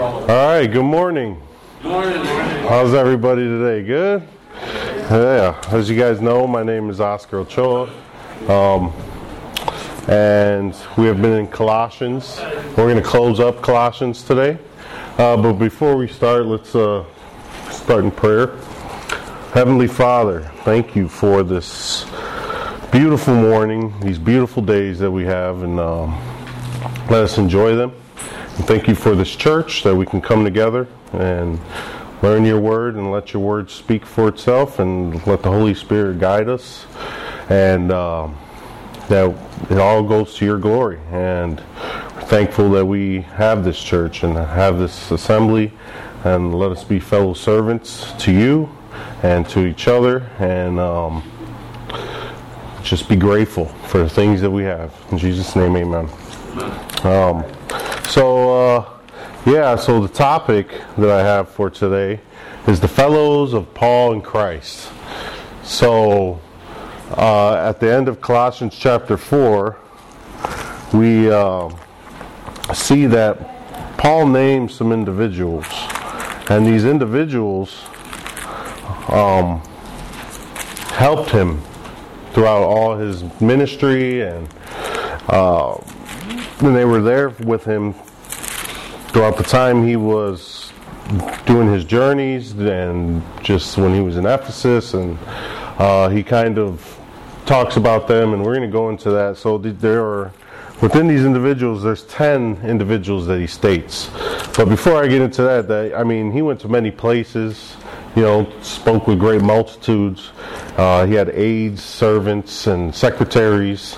All right, good morning. Good morning. How's everybody today? Good? Yeah, as you guys know, my name is Oscar Ochoa. And we have been in Colossians. We're going to close up Colossians today. But before we start, let's start in prayer. Heavenly Father, thank you for this beautiful morning, these beautiful days that we have, and let us enjoy them. And thank you for this church that we can come together and learn your word and let your word speak for itself and let the Holy Spirit guide us, and that it all goes to your glory. And we're thankful that we have this church and have this assembly, and let us be fellow servants to you and to each other, and just be grateful for the things that we have. In Jesus' name, amen. So the topic that I have for today is the fellows of Paul and Christ. So at the end of Colossians chapter 4, we see that Paul names some individuals, and these individuals helped him throughout all his ministry, and they were there with him throughout the time he was doing his journeys, and just when he was in Ephesus, and he kind of talks about them, and we're going to go into that. So there are, within these individuals, there's 10 individuals that he states. But before I get into that, he went to many places, spoke with great multitudes. He had aides, servants, and secretaries.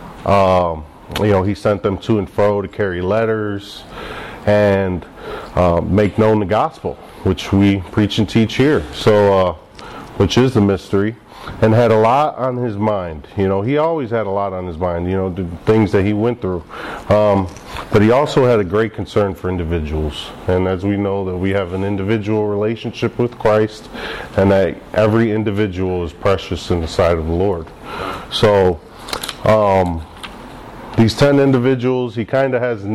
He sent them to and fro to carry letters and make known the gospel, which we preach and teach here. So, which is the mystery, and had a lot on his mind. He always had a lot on his mind, the things that he went through. But he also had a great concern for individuals. And as we know, that we have an individual relationship with Christ, and that every individual is precious in the sight of the Lord. So, these 10 individuals, he kind of has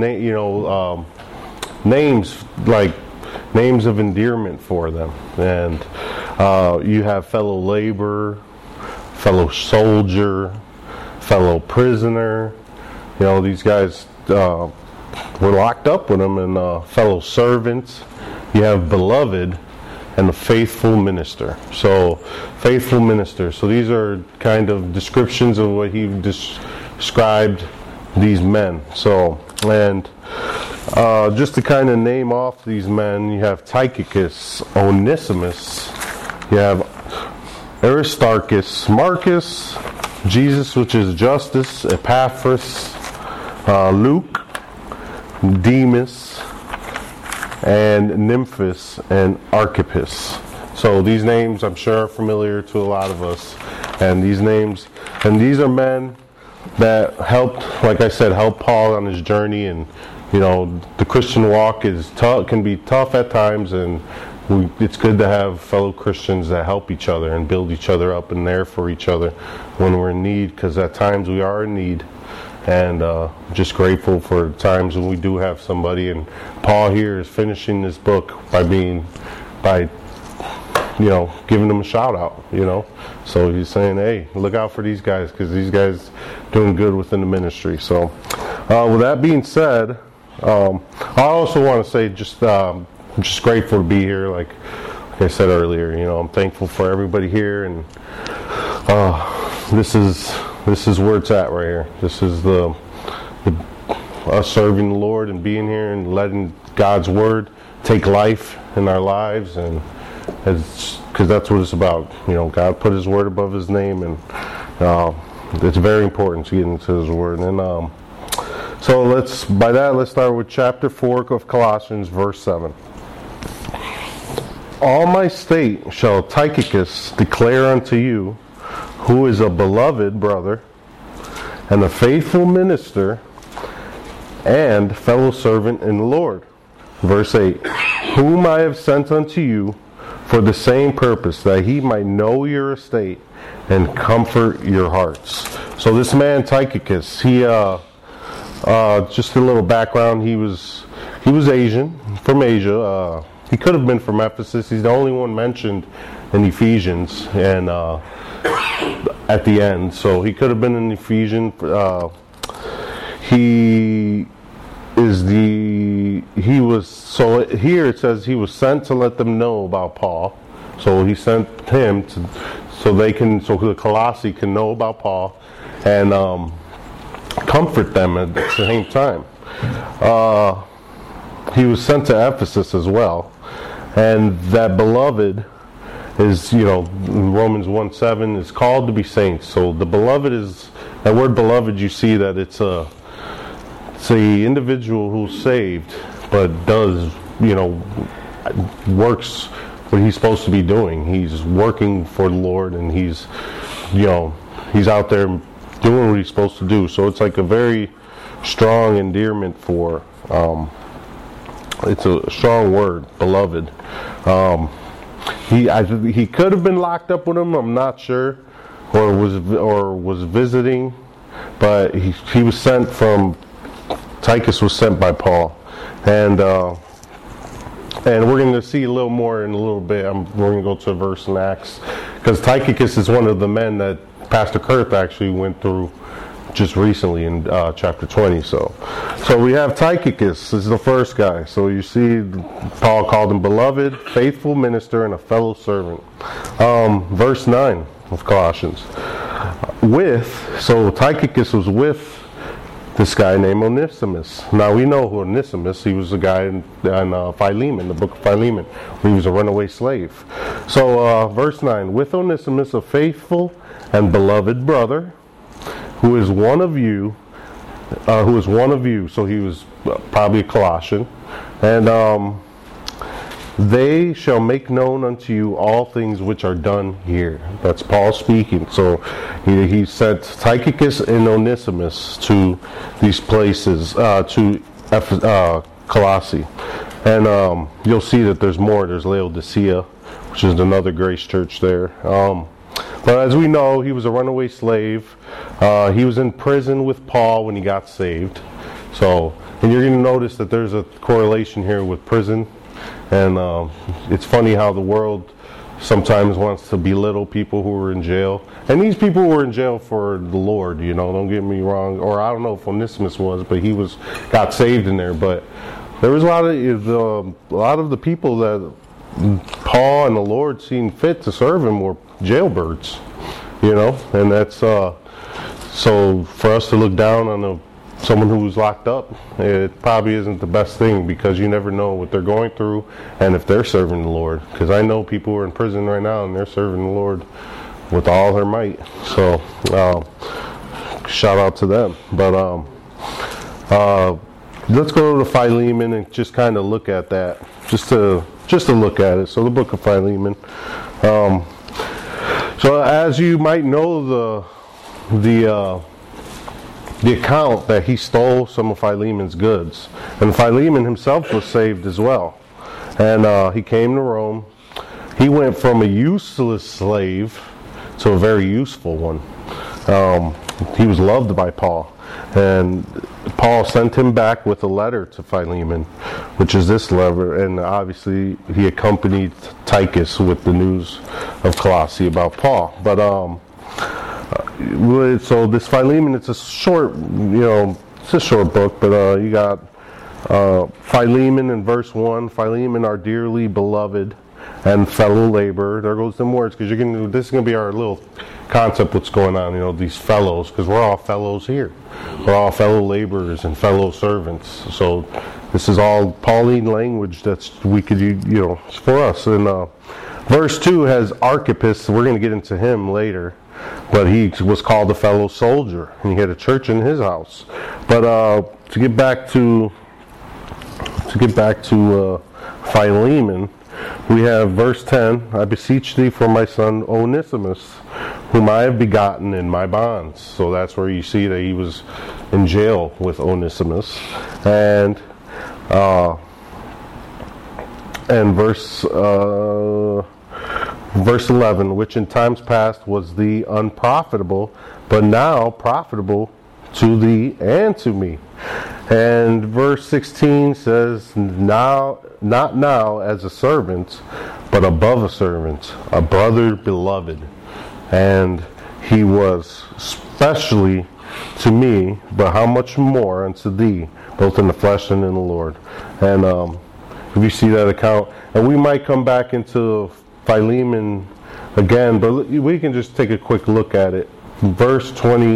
names, like names of endearment for them. And you have fellow laborer, fellow soldier, fellow prisoner. These guys were locked up with him, and fellow servants. You have beloved and a faithful minister. So, faithful minister. So these are kind of descriptions of what he described these men. So, and just to kind of name off these men, you have Tychicus, Onesimus, you have Aristarchus, Marcus, Jesus, which is Justus, Epaphras, Luke, Demas, and Nymphas, and Archippus. So these names, I'm sure, are familiar to a lot of us. And these are men that helped, like I said, help Paul on his journey. And the Christian walk can be tough at times, and it's good to have fellow Christians that help each other and build each other up and there for each other when we're in need, because at times we are in need. And just grateful for times when we do have somebody. And Paul here is finishing this book by giving them a shout out, So he's saying, hey, look out for these guys, because these guys doing good within the ministry. So with that being said, I also want to say I'm just grateful to be here. Like I said earlier, I'm thankful for everybody here, and this is where it's at right here. This is the us serving the Lord and being here and letting God's word take life in our lives, and because that's what it's about. God put his word above his name, and it's very important to get into his word. And so let's start with chapter 4 of Colossians, verse 7. All my state shall Tychicus declare unto you, who is a beloved brother and a faithful minister and fellow servant in the Lord. Verse 8, whom I have sent unto you for the same purpose, that he might know your estate and comfort your hearts. So this man Tychicus, he just a little background, he was he was Asian, from Asia. He could have been from Ephesus. He's the only one mentioned in Ephesians and at the end. So he could have been in Ephesians. So here it says he was sent to let them know about Paul. So he sent him so the Colossae can know about Paul and comfort them at the same time. He was sent to Ephesus as well, and that beloved is, in Romans 1:7 is called to be saints. So the beloved is, that word beloved, you see that it's a individual who's saved, but does, works what he's supposed to be doing. He's working for the Lord, and he's out there doing what he's supposed to do. So it's like a very strong endearment for, it's a strong word, beloved. He could have been locked up with him, I'm not sure, or was visiting, but he was sent from, Tychus was sent by Paul, and we're going to see a little more in a little bit. We're going to go to a verse in Acts, because Tychicus is one of the men that Pastor Kurt actually went through just recently in chapter 20. So we have Tychicus. This is the first guy. So you see Paul called him beloved, faithful minister, and a fellow servant. Verse 9 of Colossians. So Tychicus was with this guy named Onesimus. Now we know who Onesimus. He was a guy in Philemon, the book of Philemon, when he was a runaway slave. So verse 9, with Onesimus, a faithful and beloved brother, who is one of you. So he was probably a Colossian, and they shall make known unto you all things which are done here. That's Paul speaking. So he sent Tychicus and Onesimus to these places, to Colossae. And you'll see that there's more. There's Laodicea, which is another grace church there. But as we know, he was a runaway slave. He was in prison with Paul when he got saved. And you're going to notice that there's a correlation here with prison. And it's funny how the world sometimes wants to belittle people who were in jail. And these people were in jail for the Lord, don't get me wrong. Or I don't know if Onesimus was, but he got saved in there. But there was a lot of the people that Paul and the Lord seen fit to serve him were jailbirds, and that's so for us to look down on someone who's locked up, it probably isn't the best thing, because you never know what they're going through and if they're serving the Lord. Because I know people who are in prison right now and they're serving the Lord with all their might. So shout out to them. But let's go to Philemon and just kind of look at that, just to look at it. So the book of Philemon. So as you might know, the account that he stole some of Philemon's goods, and Philemon himself was saved as well, and he came to Rome. He went from a useless slave to a very useful one. He was loved by Paul, and Paul sent him back with a letter to Philemon, which is this letter, and obviously he accompanied Tychus with the news of Colossae about Paul. But so this Philemon, it's a short, it's a short book, but you got Philemon in verse 1. Philemon, our dearly beloved and fellow laborer. There goes them words, because this is going to be our little concept, what's going on, these fellows, because we're all fellows here. We're all fellow laborers and fellow servants. So this is all Pauline language we could use, for us. And verse 2 has Archippus. We're going to get into him later, but he was called a fellow soldier, and he had a church in his house. But to get back to Philemon, we have verse 10, I beseech thee for my son Onesimus, whom I have begotten in my bonds. So that's where you see that he was in jail with Onesimus. And verse 11, which in times past was thee unprofitable, but now profitable to thee and to me. And verse 16 says, "Now, not now as a servant, but above a servant, a brother beloved. And he was specially to me, but how much more unto thee, both in the flesh and in the Lord." And if you see that account, and we might come back into Philemon again, but we can just take a quick look at it. Verse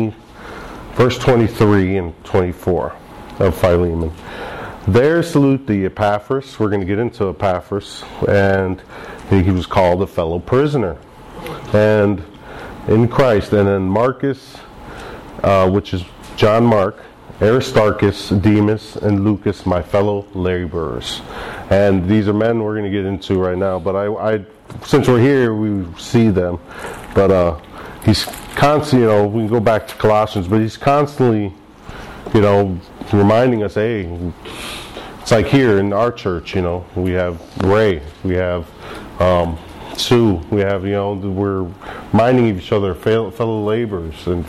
23 and 24 of Philemon. "There salute thee, Epaphras." We're going to get into Epaphras, and he was called a fellow prisoner, and in Christ, and then Marcus, which is John Mark, Aristarchus, Demas, and Lucas, my fellow laborers. And these are men we're going to get into right now, but I since we're here, we see them. But he's constantly, we can go back to Colossians, but he's constantly, reminding us, hey, it's like here in our church, we have Ray, we have Sue, we have, we're reminding each other, fellow laborers, and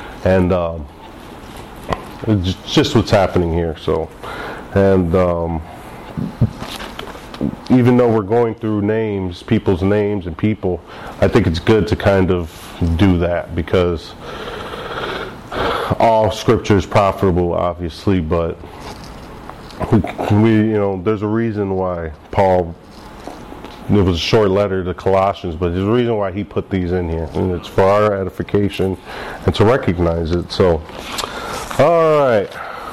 it's just what's happening here. So, and even though we're going through people's names and people, I think it's good to kind of do that, because all scripture is profitable, obviously, but we there's a reason why Paul, it was a short letter to Colossians, but there's a reason why he put these in here, and it's for our edification and to recognize it. So, all right,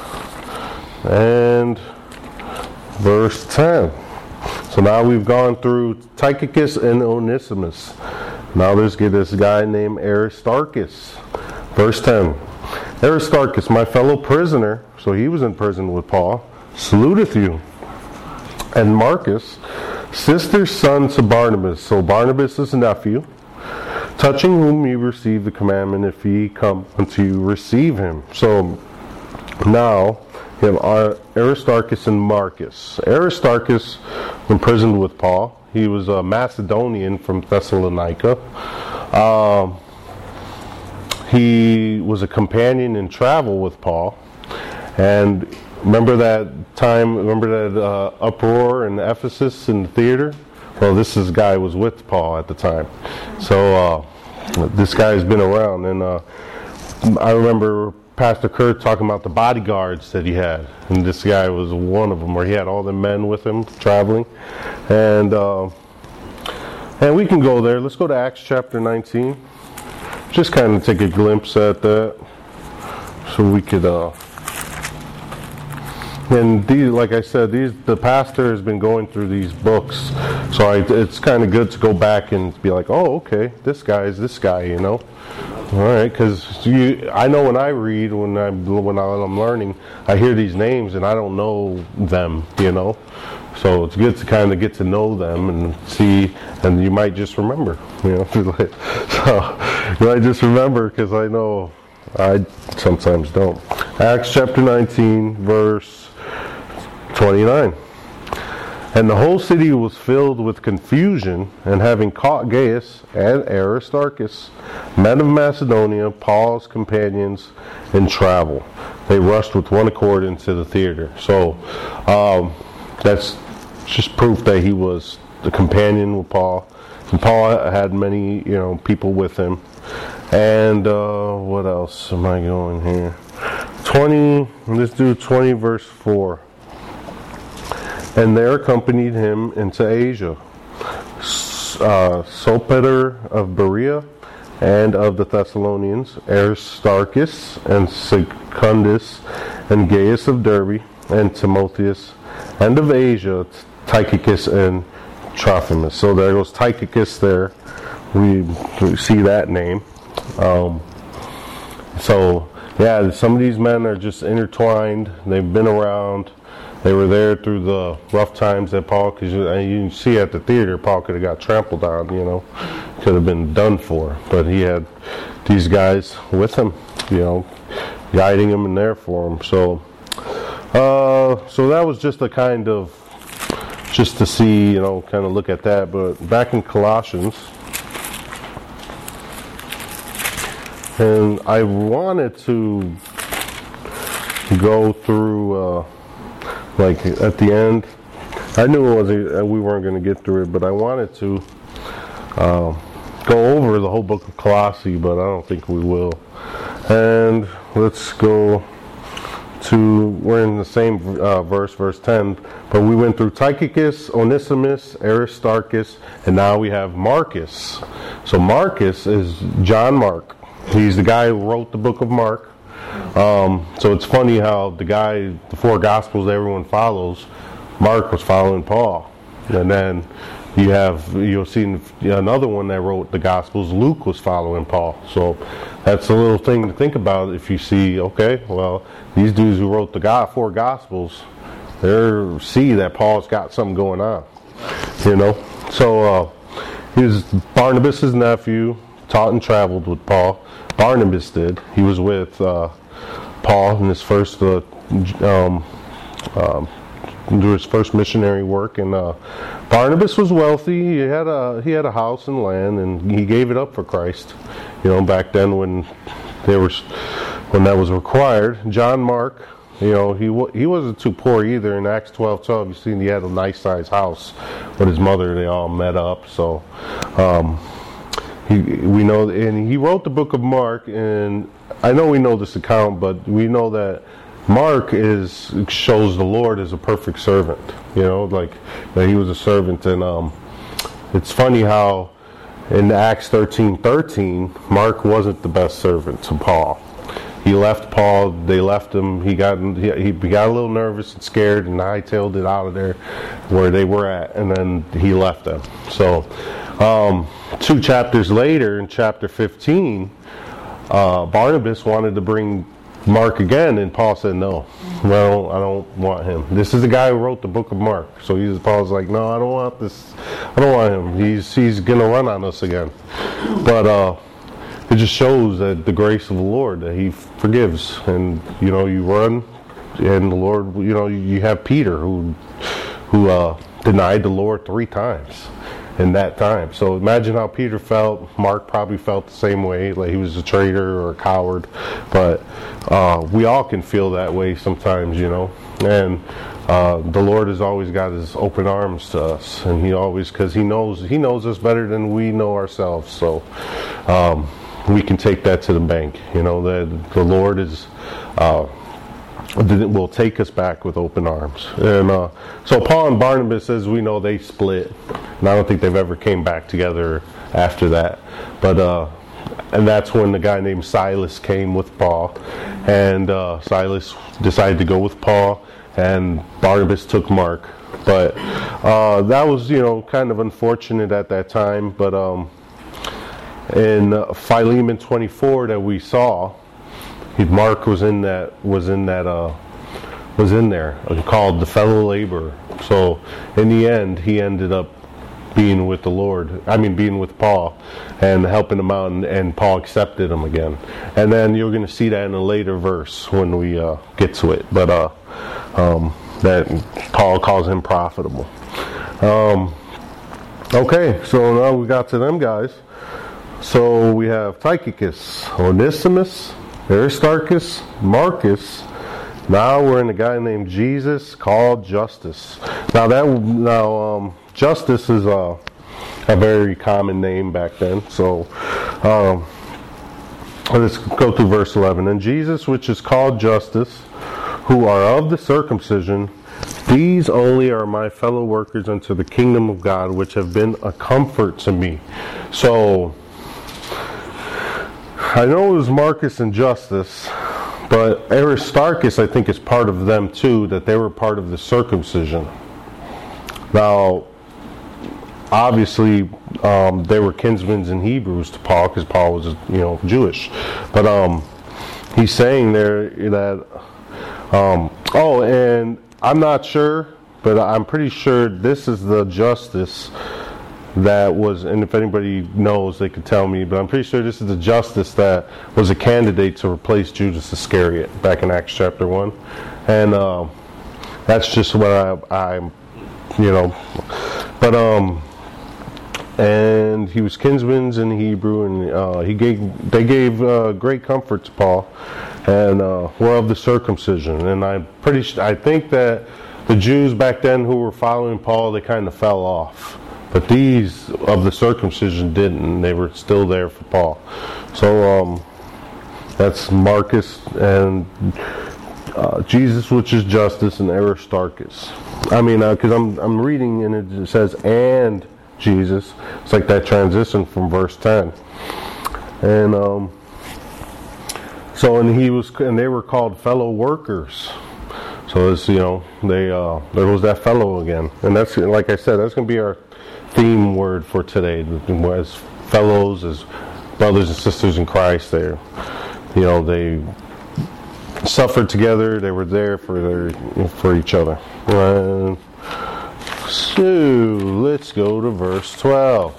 and verse 10. So now we've gone through Tychicus and Onesimus. Now let's get this guy named Aristarchus. Verse 10. "Aristarchus, my fellow prisoner," so he was in prison with Paul, "saluteth you. And Marcus, sister's son to Barnabas," so Barnabas is a nephew, "touching whom ye receive the commandment, if ye come unto you, receive him." So now we have Aristarchus and Marcus. Aristarchus imprisoned with Paul. He was a Macedonian from Thessalonica. He was a companion in travel with Paul. And remember that uproar in Ephesus in the theater? Well, this guy was with Paul at the time. So this guy's been around. And I remember Pastor Kurt talking about the bodyguards that he had, and this guy was one of them, where he had all the men with him traveling, and we can go there. Let's go to Acts chapter 19. Just kind of take a glimpse at that, so we could. And like I said, the pastor has been going through these books, so it's kind of good to go back and be like, oh, okay, this guy is this guy, All right, because I know when I read, when I'm learning, I hear these names and I don't know them, So it's good to kind of get to know them and see, and you might just remember, So you might just remember, because I know I sometimes don't. Acts chapter 19, verse 29. "And the whole city was filled with confusion, and having caught Gaius and Aristarchus, men of Macedonia, Paul's companions in travel, they rushed with one accord into the theater." So that's just proof that he was the companion with Paul. And Paul had many, people with him. And what else am I going here? 20, let's do 20 verse 4. "And there accompanied him into Asia Sopater of Berea, and of the Thessalonians, Aristarchus and Secundus, and Gaius of Derbe, and Timotheus, and of Asia, Tychicus and Trophimus." So there goes Tychicus there. We see that name. So, yeah, some of these men are just intertwined. They've been around. They were there through the rough times that Paul, because you can see at the theater, Paul could have got trampled on, could have been done for. But he had these guys with him, guiding him and there for him. So that was just a kind of, just to see, kind of look at that. But back in Colossians, and I wanted to go through, like at the end. I knew we weren't going to get through it, but I wanted to go over the whole book of Colossae, but I don't think we will. And let's go to, we're in the same verse 10, but we went through Tychicus, Onesimus, Aristarchus, and now we have Marcus. So Marcus is John Mark. He's the guy who wrote the book of Mark. So it's funny how the four Gospels that everyone follows, Mark was following Paul. And then you'll see another one that wrote the Gospels, Luke was following Paul. So that's a little thing to think about if you see, okay, well, these dudes who wrote the four Gospels, they see that Paul's got something going on, you know. So he was Barnabas' nephew, taught and traveled with Paul. Barnabas did. He was with Paul in his first do his first missionary work, and Barnabas was wealthy. He had a house and land, and he gave it up for Christ. You know, back then when that was required. John Mark, you know, he wasn't too poor either. In Acts 12:12, you see he had a nice sized house with his mother. They all met up. So we know, and he wrote the book of Mark. And I know we know this account, but we know that Mark shows the Lord as a perfect servant, you know, like that he was a servant. And it's funny how in Acts 13:13, Mark wasn't the best servant to Paul. He left Paul. They left him. He got a little nervous and scared, and hightailed it out of there where they were at, and then he left them. So 2 chapters later, in chapter 15, Barnabas wanted to bring Mark again, and Paul said no. Well, I don't want him. This is the guy who wrote the book of Mark. So Paul's like, no, I don't want this. I don't want him. He's gonna run on us again. But it just shows that the grace of the Lord, that He forgives, and you know, you run, and the Lord, you know, you have Peter who denied the Lord 3 times in that time. So imagine how Peter felt. Mark probably felt the same way, like he was a traitor or a coward. But we all can feel that way sometimes, you know. And the Lord has always got His open arms to us, and because He knows us better than we know ourselves. So we can take that to the bank, you know, that the Lord will take us back with open arms. And so Paul and Barnabas, as we know, they split, and I don't think they've ever came back together after that. But and that's when the guy named Silas came with Paul, and Silas decided to go with Paul, and Barnabas took Mark. But that was, you know, kind of unfortunate at that time. But in Philemon 24 that we saw, Mark was in there, called the fellow laborer. So in the end, he ended up being with being with Paul and helping him out, and Paul accepted him again. And then you're going to see that in a later verse when we get to it. But that Paul calls him profitable. Okay, so now we got to them guys. So we have Tychicus, Onesimus, Aristarchus, Marcus. Now we're in a guy named Jesus called Justus. Now Justus is a very common name back then. So let's go through verse 11. And Jesus, which is called Justus, who are of the circumcision, these only are my fellow workers unto the kingdom of God, which have been a comfort to me. So I know it was Marcus and Justus, but Aristarchus, I think, is part of them too, that they were part of the circumcision. Now, obviously, they were kinsmen and Hebrews to Paul, because Paul was, you know, Jewish. But he's saying there that, and I'm not sure, but I'm pretty sure this is the Justus that was, and if anybody knows, they could tell me, but I'm pretty sure this is the Justus that was a candidate to replace Judas Iscariot back in Acts chapter 1. And that's just what I'm, you know, but and he was kinsmen in Hebrew, and they gave great comfort to Paul. and were of the circumcision. And I think that the Jews back then who were following Paul, they kind of fell off. But these of the circumcision didn't. They were still there for Paul. So that's Marcus and Jesus, which is Justus, and Aristarchus. I mean, because I'm reading and it says and Jesus. It's like that transition from verse 10. And and they were called fellow workers. So it's, there was that fellow again. And that's, like I said, that's going to be our theme word for today. As fellows, as brothers and sisters in Christ, they suffered together. They were there for each other. So let's go to verse 12.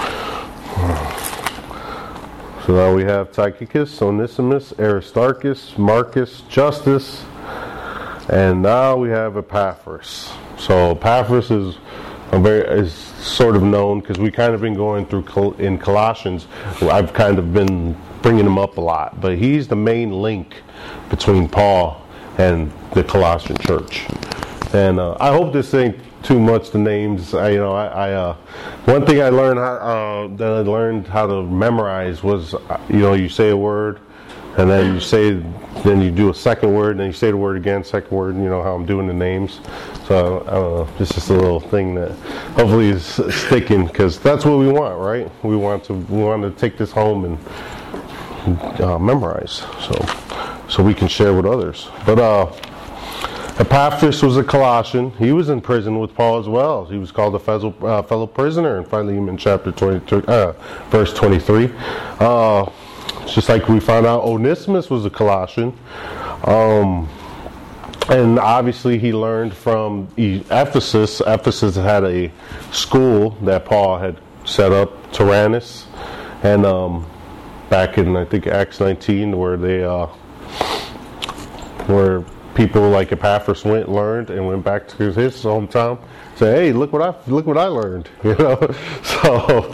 So now we have Tychicus, Onesimus, Aristarchus, Marcus, Justus, and now we have Epaphras. So Epaphras is sort of known because we kind of been going through in Colossians. I've kind of been bringing him up a lot, but he's the main link between Paul and the Colossian church. And I hope this ain't too much the names. One thing I learned how to memorize was you say a word and then you do a second word and then you say the word again, second word, and how I'm doing the names. So I don't know, it's just a little thing that hopefully is sticking, because that's what we want, right? We want to take this home and memorize so we can share with others. But Epaphras was a Colossian. He was in prison with Paul as well. He was called a fellow prisoner in Philemon chapter 23, verse 23. Just like we found out, Onesimus was a Colossian. And obviously he learned from Ephesus. Ephesus had a school that Paul had set up, Tyrannus. And back in, I think, Acts 19, where people like Epaphras learned and went back to his hometown. Say, hey, look what I learned. So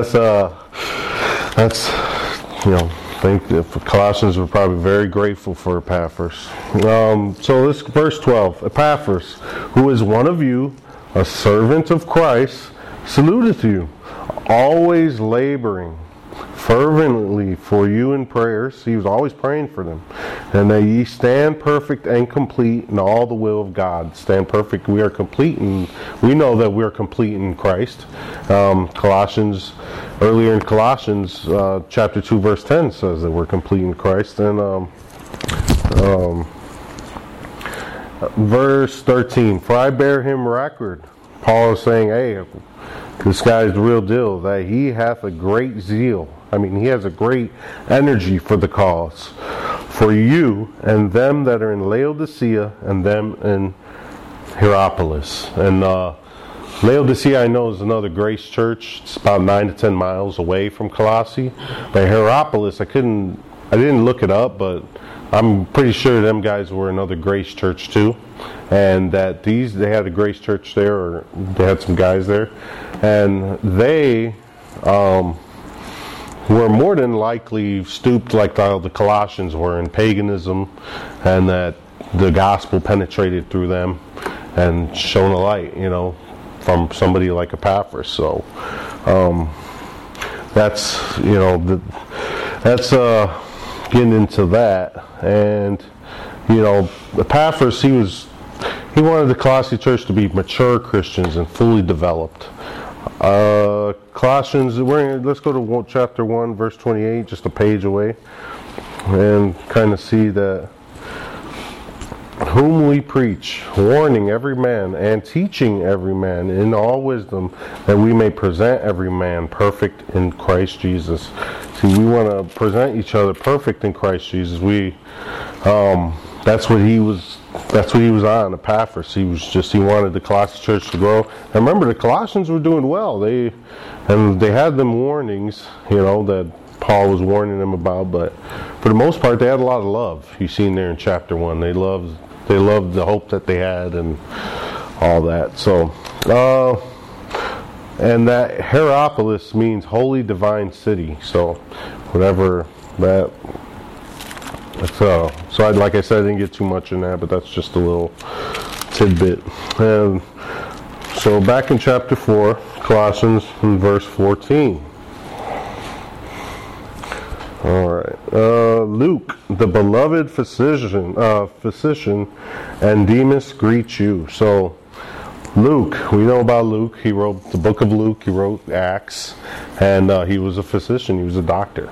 I think the Colossians were probably very grateful for Epaphras. So this verse 12, Epaphras, who is one of you, a servant of Christ, saluteth you, always laboring fervently for you in prayers. He was always praying for them. And that ye stand perfect and complete in all the will of God. Stand perfect. We are complete, and we know that we are complete in Christ. Earlier in Colossians, chapter 2, verse 10 says that we're complete in Christ. And verse 13, for I bear him record. Paul is saying, hey, this guy's the real deal, that he hath a great zeal. I mean, he has a great energy for the cause, for you and them that are in Laodicea and them in Hierapolis. And Laodicea, I know, is another Grace Church. It's about 9 to 10 miles away from Colossae. But Hierapolis, I didn't look it up, but I'm pretty sure them guys were another Grace Church too. And that they had a Grace Church there, or they had some guys there. And they were more than likely stooped like the Colossians were in paganism, and that the gospel penetrated through them and shone a light, from somebody like Epaphras. So that's getting into that. And Epaphras, he wanted the Colossae church to be mature Christians and fully developed. Colossians, let's go to chapter 1, verse 28, just a page away, and kind of see that whom we preach, warning every man and teaching every man in all wisdom, that we may present every man perfect in Christ Jesus. See, we want to present each other perfect in Christ Jesus. That's what he was on, Epaphras. He wanted the Colossian church to grow. And remember, the Colossians were doing well. They had them warnings, that Paul was warning them about, but for the most part, they had a lot of love. You see in there in chapter 1. They loved the hope that they had and all that. So, and that Hierapolis means holy divine city. So, whatever that Like I said, I didn't get too much in that, but that's just a little tidbit. And so back in chapter 4, Colossians, in verse 14. All right. Luke, the beloved physician, and Demas greet you. So Luke, we know about Luke. He wrote the book of Luke. He wrote Acts, and he was a physician. He was a doctor.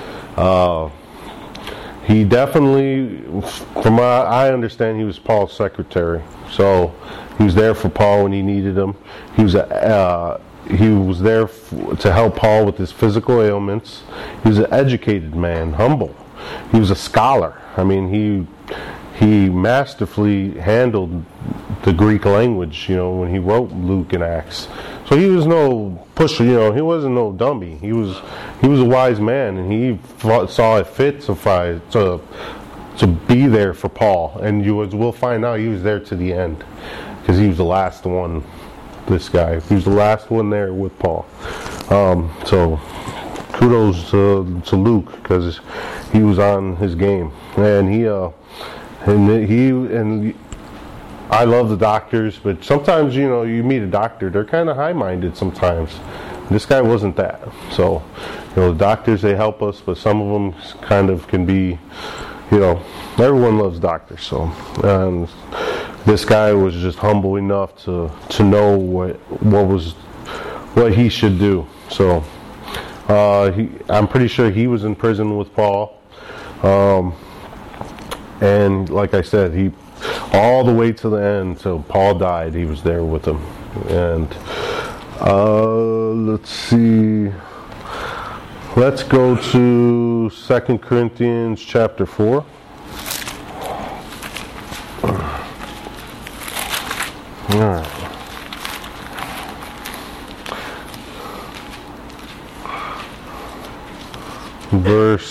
He definitely, from what I understand, he was Paul's secretary. So he was there for Paul when he needed him. He was there to help Paul with his physical ailments. He was an educated man, humble. He was a scholar. I mean, he masterfully handled the Greek language, when he wrote Luke and Acts. So he was no pusher, he wasn't no dummy. He was a wise man, and he saw it fit to be there for Paul. And we'll find out he was there to the end, because he was the last one. This guy, he was the last one there with Paul. So kudos to Luke, because he was on his game, and I love the doctors, but sometimes you meet a doctor, they're kind of high-minded sometimes. This guy wasn't that. So the doctors, they help us, but some of them kind of can be, everyone loves doctors. So this guy was just humble enough to know what he should do. So I'm pretty sure he was in prison with Paul, and like I said, he all the way to the end till Paul died, he was there with him. And let's see, let's go to 2 Corinthians chapter 4. Alright. Verse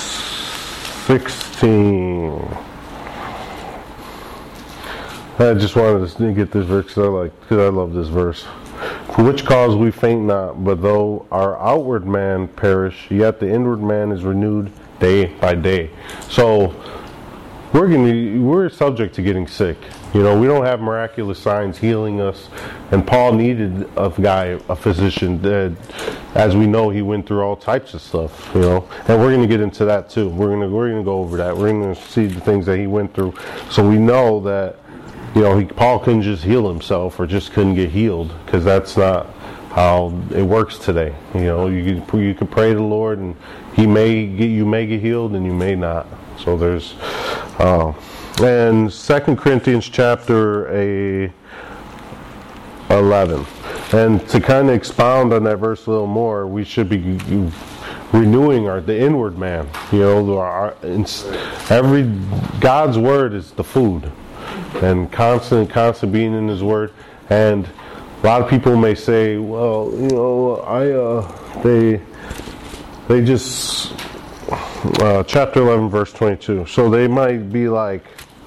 16. I just wanted to get this verse because I love this verse. For which cause we faint not, but though our outward man perish, yet the inward man is renewed day by day. So we're subject to getting sick. We don't have miraculous signs healing us, and Paul needed a physician. As we know, he went through all types of stuff. And we're going to get into that too. We're going to go over that. We're going to see the things that he went through, so we know that Paul couldn't just heal himself, or just couldn't get healed, because that's not how it works today. You can pray to the Lord, and you may get healed, and you may not. So there's and 2 Corinthians chapter 11, and to kind of expound on that verse a little more, we should be renewing the inward man. God's word is the food, and constant being in His word. And a lot of people may say, well, they just chapter 11 verse 22. So they might be like,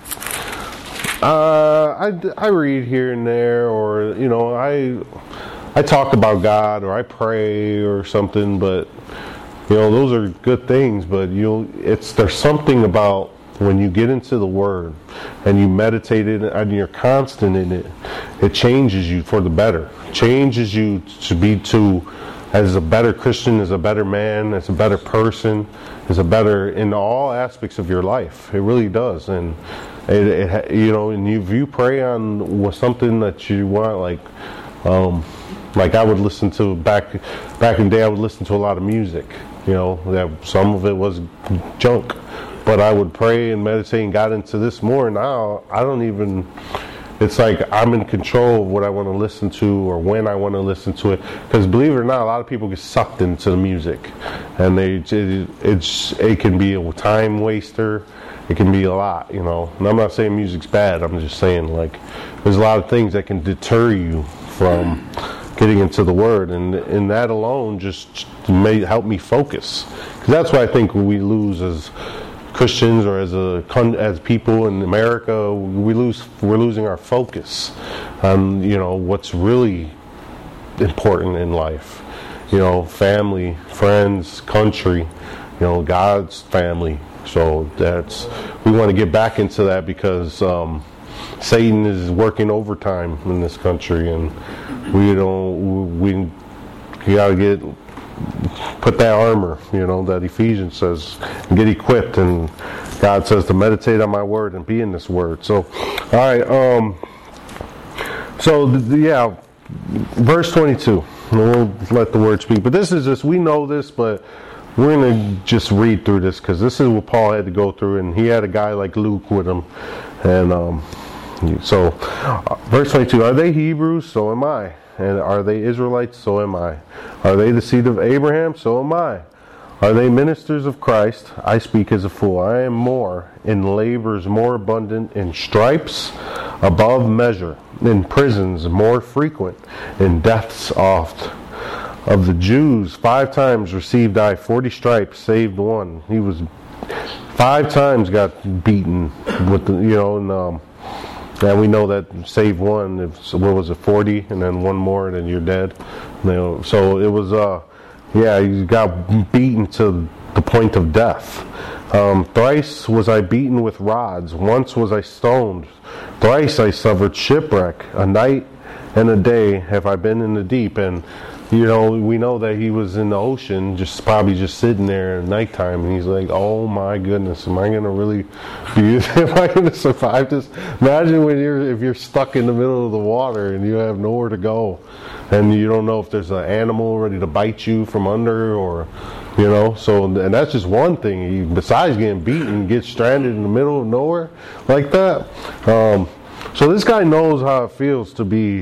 I read here and there, or I talk about God, or I pray or something, but those are good things. But there's something about when you get into the Word and you meditate it and you're constant in it, it changes you for the better. Changes you as a better Christian, as a better man, as a better person, as a better in all aspects of your life. It really does. And and if you pray on something that you want, like I would listen to back in the day, I would listen to a lot of music. That some of it was junk, but I would pray and meditate and got into this more. Now I don't even. It's like I'm in control of what I want to listen to, or when I want to listen to it. Because believe it or not, a lot of people get sucked into the music, and it can be a time waster. It can be a lot, And I'm not saying music's bad. I'm just saying there's a lot of things that can deter you from getting into the Word, and that alone just may help me focus. Because that's what I think we lose as Christians, or as people in America. We're losing our focus on what's really important in life. Family, friends, country. God's family. So we want to get back into that because Satan is working overtime in this country, and we gotta put that armor, that Ephesians says, and get equipped. And God says to meditate on my word and be in this word. So, all right. Verse 22. We'll let the word speak. But this is just, we know this, but we're going to just read through this because this is what Paul had to go through, and he had a guy like Luke with him. And verse 22, are they Hebrews? So am I. And are they Israelites? So am I. Are they the seed of Abraham? So am I. Are they ministers of Christ? I speak as a fool. I am more, in labors more abundant, in stripes above measure, in prisons more frequent, in deaths oft. Of the Jews 5 times received I 40 stripes, saved one. He was 5 times got beaten with and we know that save one, what was it, 40, and then one more, and then you're dead. So it was, he got beaten to the point of death. Thrice was I beaten with rods. Once was I stoned. Thrice I suffered shipwreck. A night and a day have I been in the deep. And we know that he was in the ocean, probably just sitting there at nighttime, and he's like, oh my goodness, am I going to survive this? Imagine if you're stuck in the middle of the water and you have nowhere to go, and you don't know if there's an animal ready to bite you from under, or, and that's just one thing. Besides getting beaten, get stranded in the middle of nowhere like that. So this guy knows how it feels to be,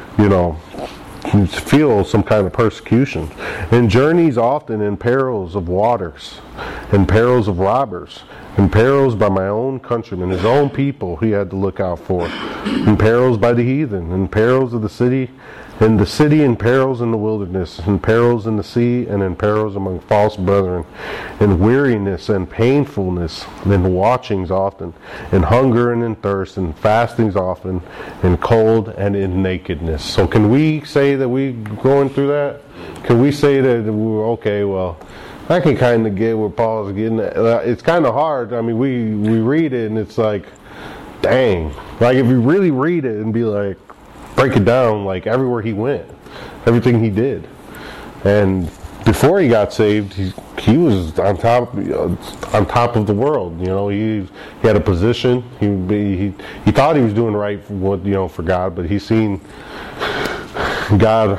feel some kind of persecution. In journeys often, in perils of waters, in perils of robbers, in perils by my own countrymen, his own people he had to look out for, in perils by the heathen, in perils of the city, in perils in the wilderness, in perils in the sea, and in perils among false brethren, in weariness and painfulness, in watchings often, in hunger and in thirst, in fastings often, in cold and in nakedness. So can we say that we're going through that? Can we say that we're okay, well, I can kind of get where Paul's getting at. It's kind of hard. I mean, we read it and it's like, dang. Like if you really read it and be like, break it down, like everywhere he went, everything he did. And before he got saved, he was on top of the world. He had a position. He thought he was doing right for God, but he's seen God,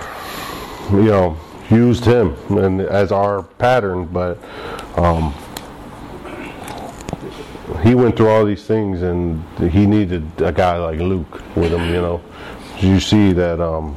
used him and as our pattern. But he went through all these things, and he needed a guy like Luke with him. You see that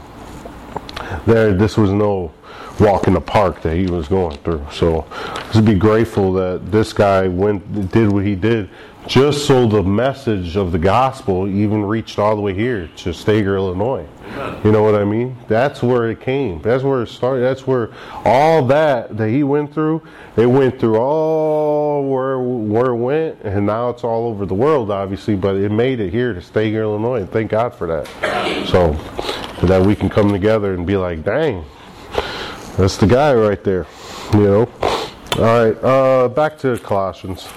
this was no walk in the park that he was going through. So just be grateful that this guy did what he did, just so the message of the gospel even reached all the way here to Stager, Illinois. You know what I mean? That's where it came. That's where it started. That's where all that he went through, it went through all where it went, and now it's all over the world, obviously, but it made it here to Stager, Illinois, and thank God for that. So that we can come together and be like, dang, that's the guy right there. All right, back to Colossians.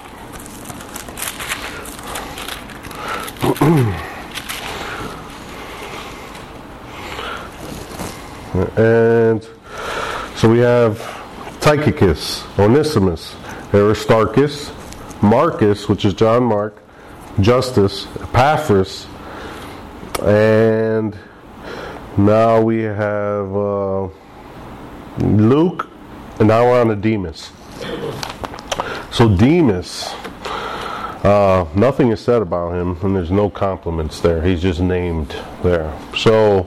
And so we have Tychicus, Onesimus, Aristarchus, Marcus, which is John Mark, Justus, Epaphras, and now we have Luke, and now we're on to Demas. So Demas, nothing is said about him, and there's no compliments there. He's just named there. So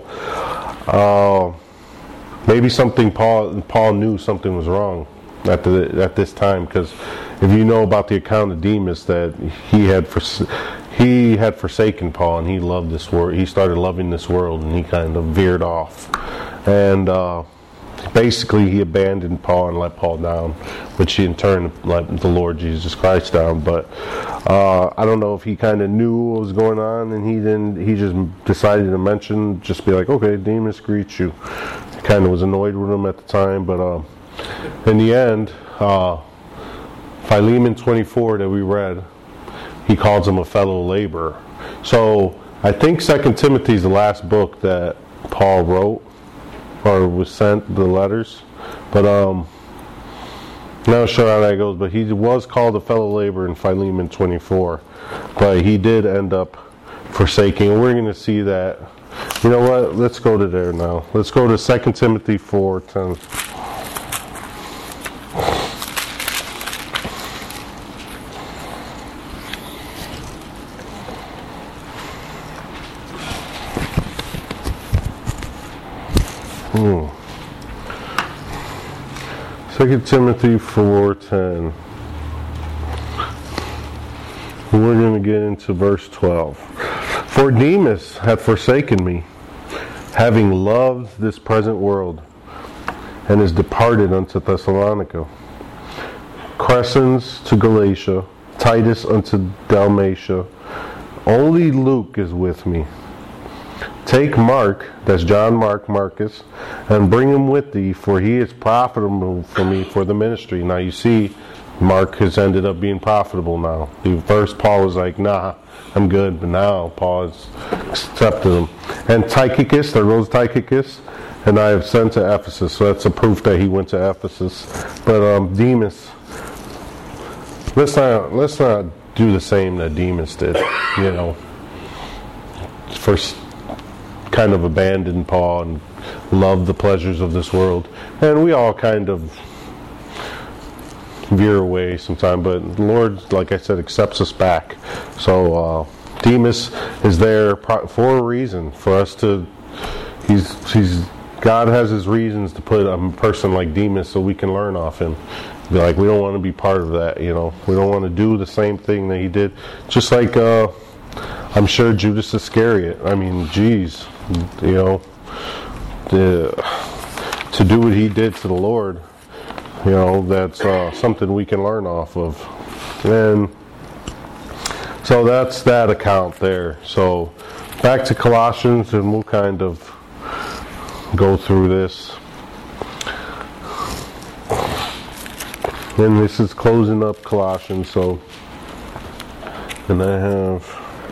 maybe Paul knew something was wrong at this time, because if you know about the account of Demas, that he had forsaken Paul, and he loved this world. He started loving this world, and he kind of veered off, and basically he abandoned Paul and let Paul down, which he in turn let the Lord Jesus Christ down. But I don't know if he kind of knew what was going on, and he just decided to just be like, okay, Demas greets you. He kind of was annoyed with him at the time, but in the end, Philemon 24 that we read, he calls him a fellow laborer. So I think 2 Timothy is the last book that Paul wrote or was sent the letters. But not sure how that goes, but he was called a fellow laborer in Philemon 24. But he did end up forsaking. We're going to see that. You know what? Let's go to there now. Let's go to 2 Timothy 4:10. Second Timothy 4:10. We're going to get into verse 12. For Demas hath forsaken me, having loved this present world, and is departed unto Thessalonica. Crescens to Galatia, Titus unto Dalmatia. Only Luke is with me. Take Mark, that's John Mark, Marcus, and bring him with thee, for he is profitable for me for the ministry. Now you see, Mark has ended up being profitable now. First Paul was like, nah, I'm good, but now Paul has accepted him. And Tychicus, there goes Tychicus, and I have sent to Ephesus. So that's a proof that he went to Ephesus. But Demas, let's not do the same that Demas did, you know. First kind of abandoned Paul and loved the pleasures of this world. And we all kind of veer away sometimes, but the Lord, like I said, accepts us back. So Demas is there for a reason, for us to, God has his reasons to put a person like Demas so we can learn off him. Be like, we don't want to be part of that, you know. We don't want to do the same thing that he did. Just like I'm sure Judas Iscariot. I mean, geez, you know, to do what he did to the Lord, you know, that's something we can learn off of. And so that's that account there. So back to Colossians, and we'll kind of go through this. And this is closing up Colossians, so, and I have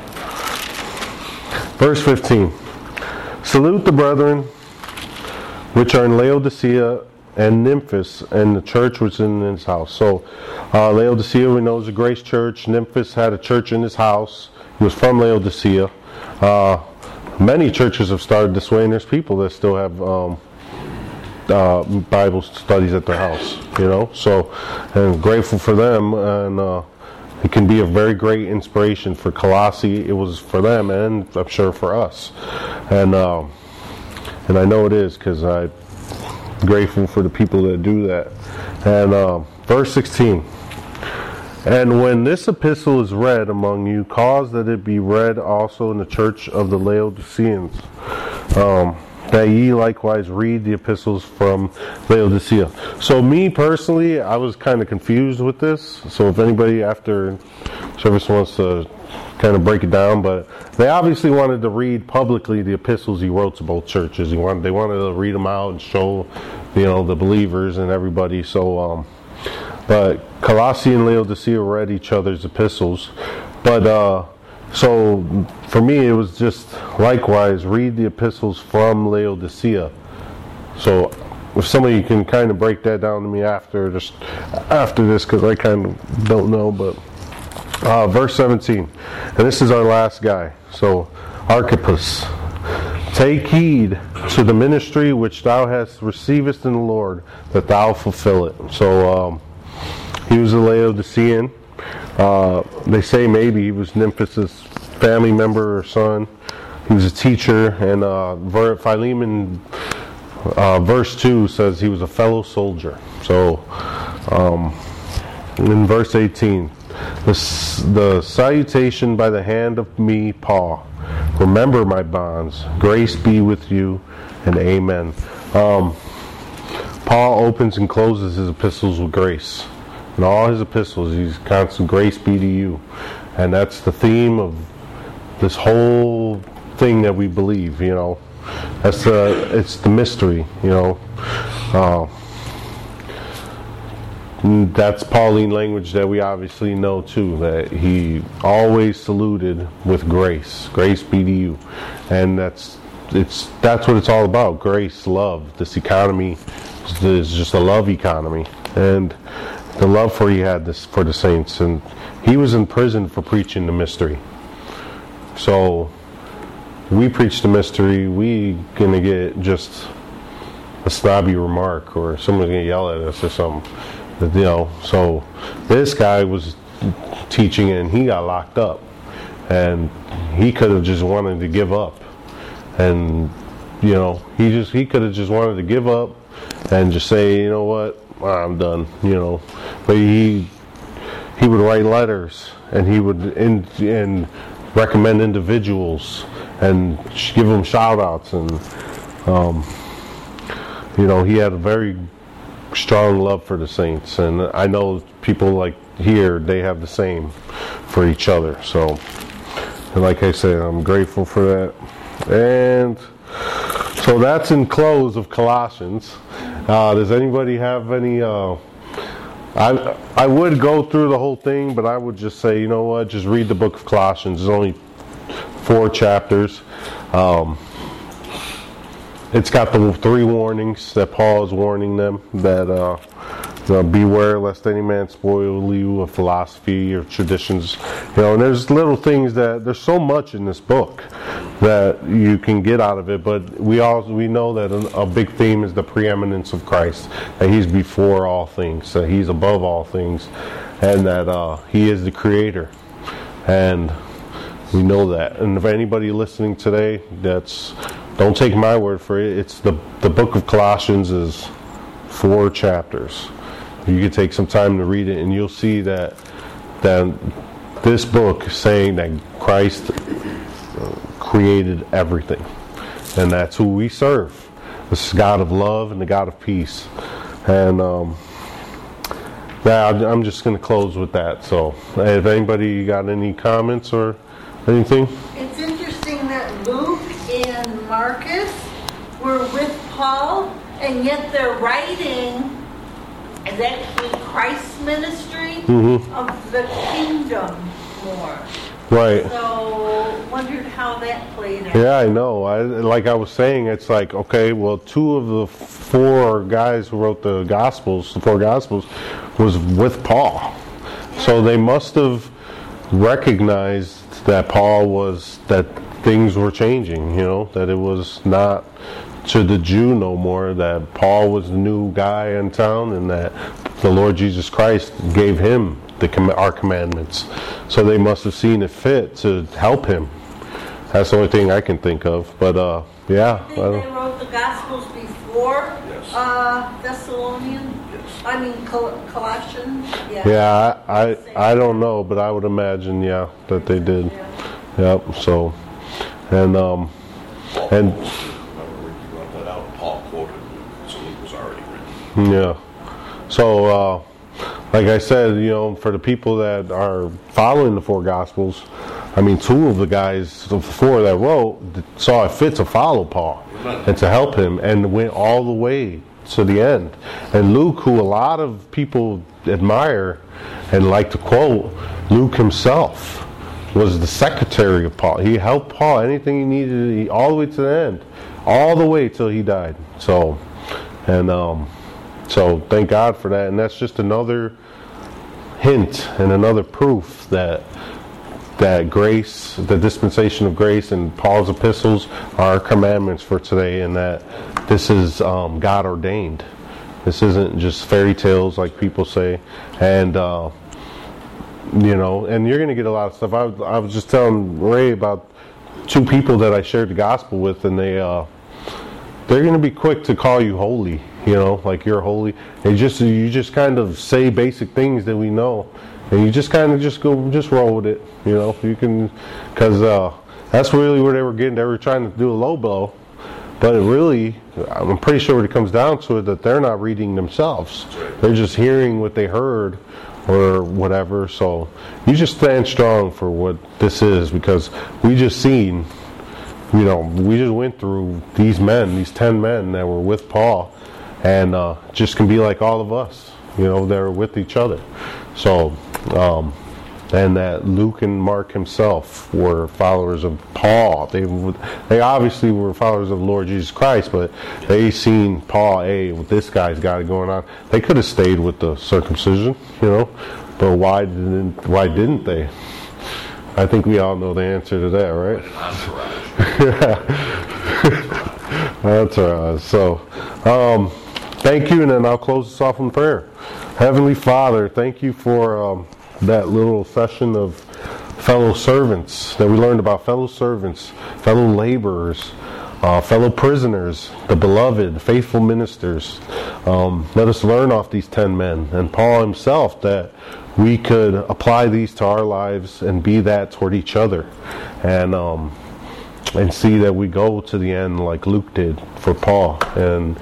verse 15. Salute the brethren which are in Laodicea and Nymphas, and the church was in his house. So Laodicea, we know, is a grace church. Nymphas had a church in his house. He was from Laodicea. Many churches have started this way, and there's people that still have Bible studies at their house, you know. So, and grateful for them, and it can be a very great inspiration for Colossae. It was for them, and I'm sure for us. And I know it is, because I'm grateful for the people that do that. And verse 16. And when this epistle is read among you, cause that it be read also in the church of the Laodiceans, that ye likewise read the epistles from Laodicea. So me personally, I was kind of confused with this. So if anybody after service wants to kind of break it down, but they obviously wanted to read publicly the epistles he wrote to both churches. They wanted to read them out and show, you know, the believers and everybody. So, but Colossae and Laodicea read each other's epistles. But so for me, it was just likewise read the epistles from Laodicea. So if somebody can kind of break that down to me after this, because I kind of don't know. But verse 17, and this is our last guy. So Archippus, take heed to the ministry which thou hast receivest in the Lord, that thou fulfill it. So he was a Laodicean. They say maybe he was Nymphas' family member or son. He was a teacher, and Philemon verse 2 says he was a fellow soldier. So in verse 18, the salutation by the hand of me, Paul. Remember my bonds. Grace be with you, and amen. Paul opens and closes his epistles with grace. In all his epistles, he's constant grace be to you. And that's the theme of this whole thing that we believe, you know. It's the mystery, you know. that's Pauline language that we obviously know too, that he always saluted with grace. Grace be to you. And that's what it's all about. Grace, love. This economy is just a love economy. And the love for he had this for the saints. And he was in prison for preaching the mystery. So we preach the mystery, we gonna get just a snobby remark, or someone's gonna yell at us or something. So this guy was teaching and he got locked up, and he could have just wanted to give up, and he could have just wanted to give up and just say, you know what, I'm done, but he would write letters, and he would and recommend individuals and give them shout outs, and he had a very strong love for the saints, and I know people like here, they have the same for each other. So, and like I said, I'm grateful for that. And so that's in close of Colossians. Does anybody have any I would go through the whole thing, but I would just say, you know what, just read the book of Colossians. There's only 4 chapters. It's got the 3 warnings that Paul is warning them, that beware lest any man spoil you of philosophy or traditions. And there's little things there's so much in this book that you can get out of it, but we know that a big theme is the preeminence of Christ, that he's before all things, that he's above all things, and that he is the creator. And we know that. And if anybody listening today, don't take my word for it. It's the book of Colossians is 4 chapters. You can take some time to read it, and you'll see that this book is saying that Christ created everything, and that's who we serve. This is God of love and the God of peace. And I'm just going to close with that. So, if anybody got any comments or anything? It's interesting that Luke and Marcus were with Paul, and yet they're writing is actually Christ's ministry of the kingdom more. Right. So, wondered how that played out. Yeah, I know. Like I was saying, it's like, okay, well, 2 of the 4 guys who wrote the 4 Gospels, was with Paul. Yeah. So they must have recognized that that things were changing, that it was not to the Jew no more, that Paul was the new guy in town, and that the Lord Jesus Christ gave him our commandments. So they must have seen it fit to help him. That's the only thing I can think of. But yeah. They wrote the Gospels before Thessalonians? Yes. I mean Colossians? Yeah, I don't know, but I would imagine, that they did. Yeah. Yep, so, and Paul quoted, so it was already written. Yeah. So, like I said, for the people that are following the 4 Gospels, I mean, 2 of the guys of the 4 that wrote saw it fit to follow Paul and to help him, and went all the way to the end. And Luke, who a lot of people admire and like to quote, Luke himself was the secretary of Paul. He helped Paul anything he needed, all the way to the end, all the way till he died. So, and so thank God for that. And that's just another hint and another proof that grace, the dispensation of grace, and Paul's epistles are commandments for today, and that this is God ordained. This isn't just fairy tales like people say. And and you're going to get a lot of stuff. I was just telling Ray about 2 people that I shared the gospel with, and they're going to be quick to call you holy, like you're holy. And you just kind of say basic things that we know, and you just kind of just roll with it, you can, because that's really where they were getting. They were trying to do a low blow, but it really, I'm pretty sure when it comes down to it, that they're not reading themselves. They're just hearing what they heard or whatever. So you just stand strong for what this is, because we just seen, we just went through these 10 men that were with Paul, and just can be like all of us. they're with each other. So, and that Luke and Mark himself were followers of Paul. They obviously were followers of the Lord Jesus Christ, but they seen Paul, hey, this guy's got it going on. They could have stayed with the circumcision, but why didn't they? I think we all know the answer to that, right? That's right. So, thank you, and then I'll close this off in prayer. Heavenly Father, thank you for that little session of fellow servants that we learned about, fellow servants, fellow laborers, fellow prisoners, the beloved, faithful ministers. Let us learn off these 10 men and Paul himself that we could apply these to our lives and be that toward each other, and see that we go to the end like Luke did for Paul, and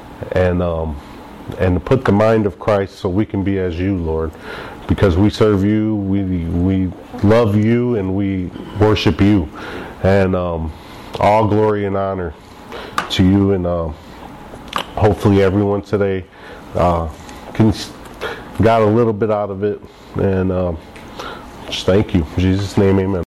put the mind of Christ so we can be as you, Lord, because we serve you, we love you, and we worship you, and all glory and honor to you, and hopefully everyone today got a little bit out of it, and just thank you. In Jesus' name, amen.